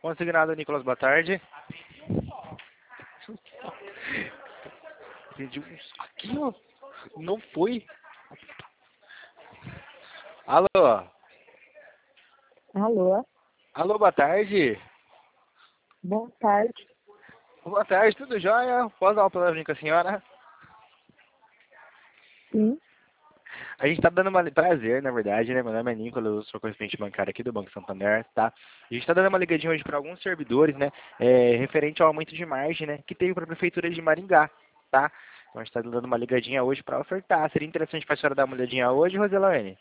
Consignado, Nicolas, boa tarde. Entendi. Aqui, ó. Não foi. Alô? Alô, Alô, boa tarde. boa tarde. Boa tarde, tudo jóia? Posso dar uma palavrinha com a senhora? Sim, A gente tá dando uma... Prazer, na verdade, né? Meu nome é Nicolas, eu sou correspondente bancário aqui do Banco Santander, tá? A gente tá dando uma ligadinha hoje para alguns servidores, né? Referente ao aumento de margem, né? Que teve para a Prefeitura de Maringá, tá? Então a gente tá dando uma ligadinha hoje para ofertar. Seria interessante para a senhora dar uma olhadinha hoje, Roselaine?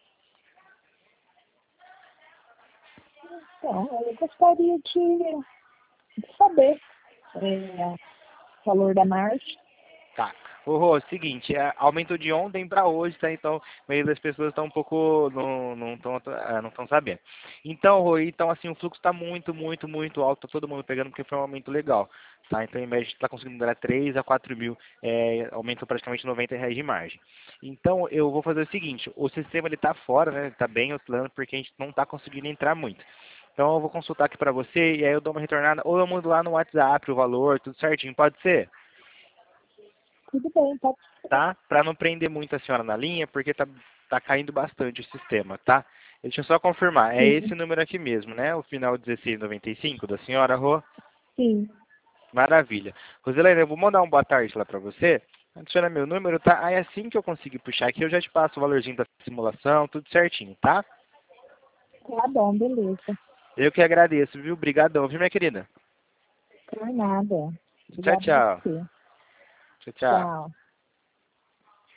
então, eu gostaria de saber o valor da margem. Tá. Ô, Rô, seguinte, aumentou de ontem para hoje, tá? Então, a maioria das pessoas estão um pouco, não estão sabendo. Então, Rô, então, assim, o fluxo está muito alto, tá todo mundo pegando, porque foi um aumento legal, tá? Então, em média, a gente está conseguindo dar 3 a 4 mil, aumentou praticamente R$ 90 de margem. Então, eu vou fazer o seguinte, o sistema, ele tá fora, né? Ele tá bem oscilando, porque a gente não está conseguindo entrar muito. Então, eu vou consultar aqui para você, e aí eu dou uma retornada, ou eu mando lá no WhatsApp o valor, tudo certinho, pode ser? Tudo bem, pode ser. Tá? Para não prender muito a senhora na linha, porque tá caindo bastante o sistema, tá? Deixa eu só confirmar, é Sim, esse número aqui mesmo, né? O final 1695 da senhora, Rô? sim. Maravilha. Roselaine, eu vou mandar um boa tarde lá para você. Adiciona meu número, tá? Aí assim que eu conseguir puxar aqui, eu já te passo o valorzinho da simulação, tudo certinho, tá? Tá bom, beleza. Eu que agradeço, viu? Obrigadão, viu, minha querida? Por nada. Tchau, Obrigada a tchau. você. Tchau, tchau. Tchau.